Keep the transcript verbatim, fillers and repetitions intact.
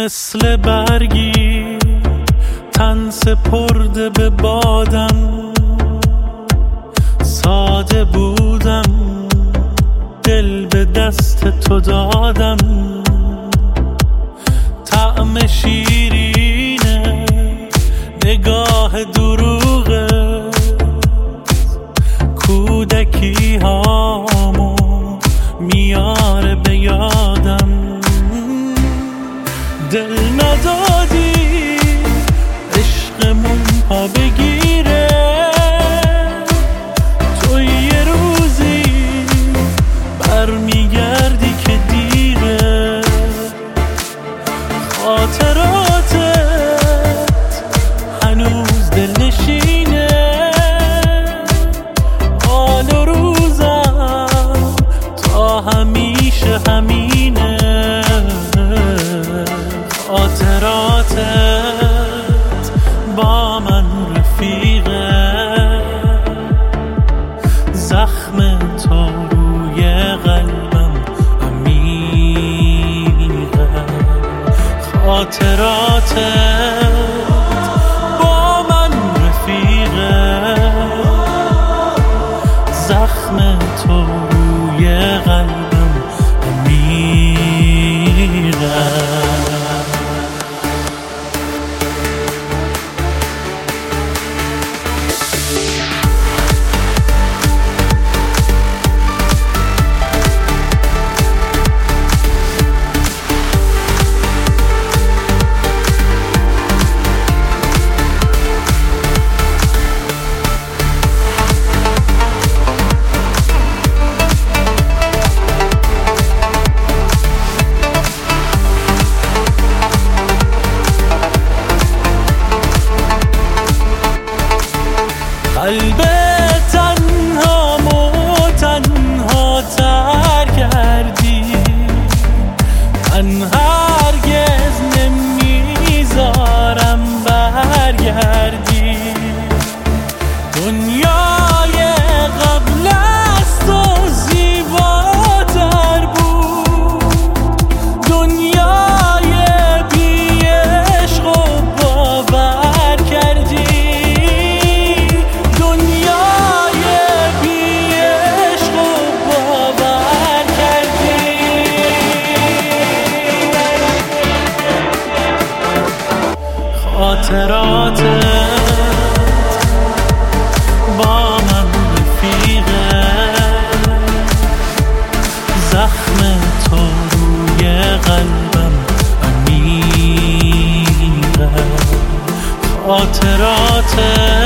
مثل برگی تن سپرده به بادم، ساده بودم دل به دست تو دادم. طعم شیرینه نگاه دروغه، کودکی هامو میاره به یادم. دل ندادی عشقمون پا بگیره، تو یه روزی برمیگردی که دیره. خاطراتت هنوز دل نشینه، حال و روزم تا همیشه همینه. خاطراتت با من رفیقه، زخم تو روی قلبم عمیقه. خاطراتت با من رفیقه، زخم تو روی قلبم عمیقه. قلب تنها مو تنها تر کردی، من هرگز نمیذارم برگردی. دنیای قبل از تو زیباتر بود، دنیای بی عشق و باور کردی. خاطراتت با من رفیقه، زخم تو روی قلبم عمیقه. خاطراتت